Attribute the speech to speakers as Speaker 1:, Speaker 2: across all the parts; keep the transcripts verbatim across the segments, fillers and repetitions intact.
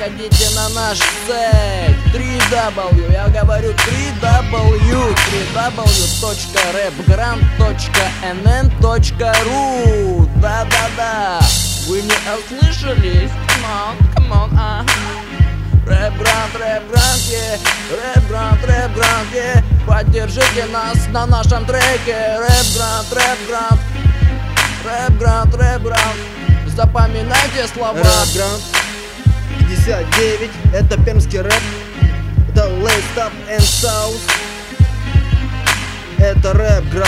Speaker 1: заходите на наш сайт три дабл ю, я говорю три дабл ю, три дабл ю точка рэпгрант точка эн эн точка ру. Да-да-да, вы не ослышались? Come on, come on, ага. Рэпгрант, рэпгрант, е, рэпгрант, рэпгрант, е. Поддержите нас на нашем треке. Рэпгрант, рэпгрант, рэпгрант, рэпгрант. Запоминайте слова.
Speaker 2: Рэпгрант пятьдесят девять, это пермский рэп. Это Laced Up and South. Это Рэпгрант.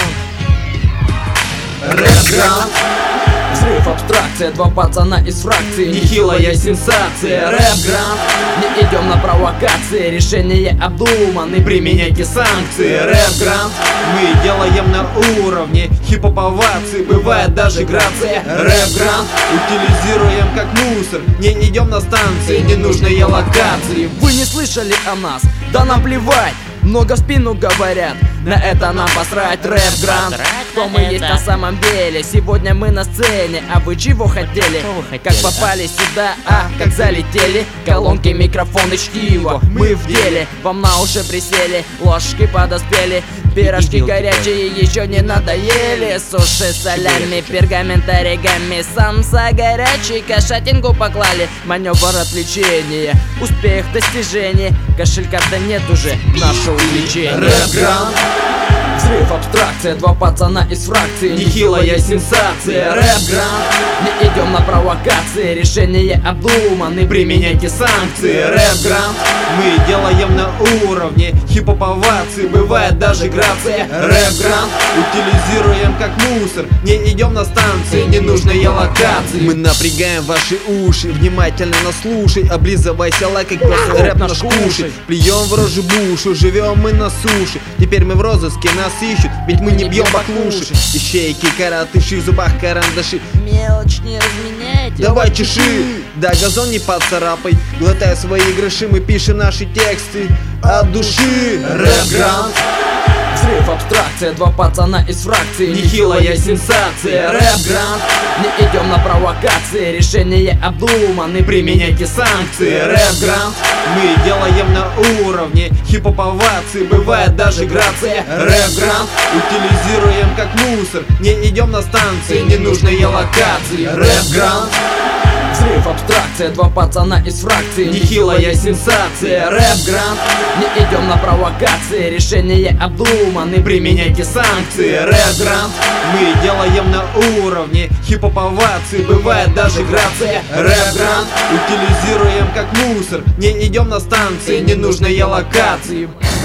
Speaker 1: Рэпгрант. Взрыв, абстракция, два пацана из фракции, нехилая сенсация. Рэпгрант. Не идем на провокации, решение обдуманы, применяйте санкции. Рэпгрант.
Speaker 2: Мы делаем на уровне хип-хоп овации, бывает даже грация. Рэпгрант. Утилизируем как мусор, не идем на станции, ненужные локации.
Speaker 1: Вы не слышали о нас? Да нам плевать, много в спину говорят, на это нам посрать. Рэпгрант. Кто мы есть на самом деле? Сегодня мы на сцене, а вы чего хотели? Как попали сюда, а как залетели? Колонки, микрофоны, чтиво, мы в деле. Вам на уши присели, ложки подоспели, пирожки горячие еще не надоели. Суши, солями, пергамент, оригами, самса горячий, кошатинку поклали. Маневр отвлечения, успех, достижение, кошелька-то нет уже, наше увлечение.
Speaker 2: Рэпгрант.
Speaker 1: Взрыв, абстракция, два пацана из фракции, нехилая сенсация. Рэпгрант. Не идем на провокации, решение обдуманы, применяйте санкции. Рэпгрант.
Speaker 2: Мы делаем на уровне хип-хоп овации, бывает даже грация. Рэпгрант. Утилизируем как мусор, не идем на станции, ненужные локации. Мы напрягаем ваши уши, внимательно нас слушай, облизывайся, лайкай, просто рэп наш кушай. Плюем в рожу бушу, живем мы на суше, теперь мы в розыске, нас ищут, ведь мы не бьем баклуши. Ищейки, коротыши, в зубах карандаши.
Speaker 1: Мелочь не разменяйте,
Speaker 2: давай чеши, да газон не поцарапай, глотай свои гроши, мы пишем наши тексты от души. Рэпгрант.
Speaker 1: Взрыв, абстракция, два пацана из фракции, нехилая сенсация. Рэпгрант. Не идем на провокации, решение обдуманы, применяйте санкции. Рэпгрант.
Speaker 2: Мы делаем на уровне хип-хоп овации, бывает даже грация. Рэпгрант. Утилизируем как мусор, не идем на станции, ненужные локации. Рэпгрант.
Speaker 1: Взрыв, абстракция, два пацана из фракции, нехилая сенсация. Рэпгрант. Не идем на провокации, решение обдуманы, применяйте санкции. Рэпгрант.
Speaker 2: Мы делаем на уровне хип-хоп овации, бывает даже грация. Рэпгрант. Утилизируем как мусор, не идем на станции, ненужные локации.